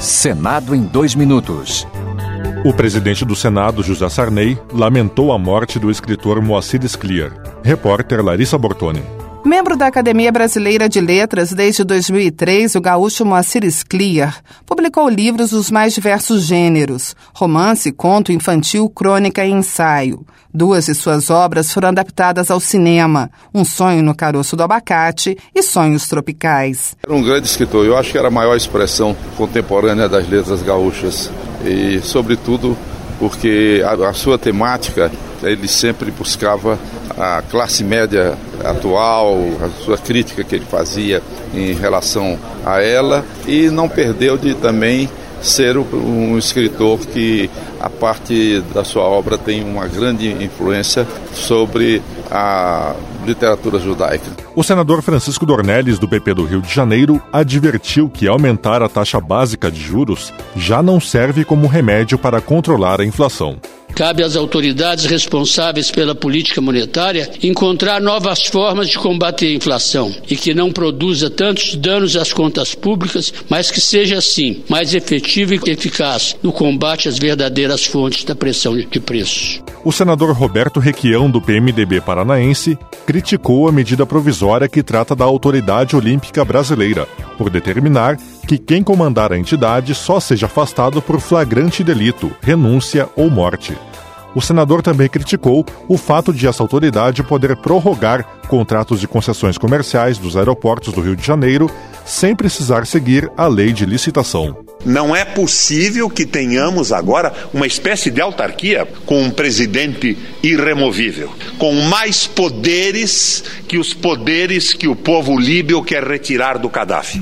Senado em 2 minutos. O presidente do Senado, José Sarney, lamentou a morte do escritor Moacir Scliar. Repórter Larissa Bortoni. Membro da Academia Brasileira de Letras desde 2003, o gaúcho Moacir Scliar publicou livros dos mais diversos gêneros: romance, conto infantil, crônica e ensaio. 2 de suas obras foram adaptadas ao cinema: Um Sonho no Caroço do Abacate e Sonhos Tropicais. Era um grande escritor, eu acho que era a maior expressão contemporânea das letras gaúchas e, sobretudo, porque a sua temática, ele sempre buscava a classe média atual, a sua crítica que ele fazia em relação a ela, e não perdeu de também ser um escritor que a parte da sua obra tem uma grande influência sobre a literatura judaica. O senador Francisco Dornelles, do PP do Rio de Janeiro, advertiu que aumentar a taxa básica de juros já não serve como remédio para controlar a inflação. Cabe às autoridades responsáveis pela política monetária encontrar novas formas de combater a inflação e que não produza tantos danos às contas públicas, mas que seja, assim, mais efetivo e eficaz no combate às verdadeiras fontes da pressão de preços. O senador Roberto Requião, do PMDB paranaense, criticou a medida provisória que trata da Autoridade Olímpica Brasileira, por determinar que quem comandar a entidade só seja afastado por flagrante delito, renúncia ou morte. O senador também criticou o fato de essa autoridade poder prorrogar contratos de concessões comerciais dos aeroportos do Rio de Janeiro sem precisar seguir a lei de licitação. Não é possível que tenhamos agora uma espécie de autarquia com um presidente irremovível, com mais poderes que os poderes que o povo líbio quer retirar do Gaddafi.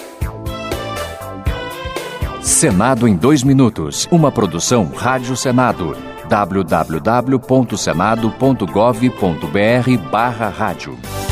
Senado em 2 minutos. Uma produção Rádio Senado. www.senado.gov.br/rádio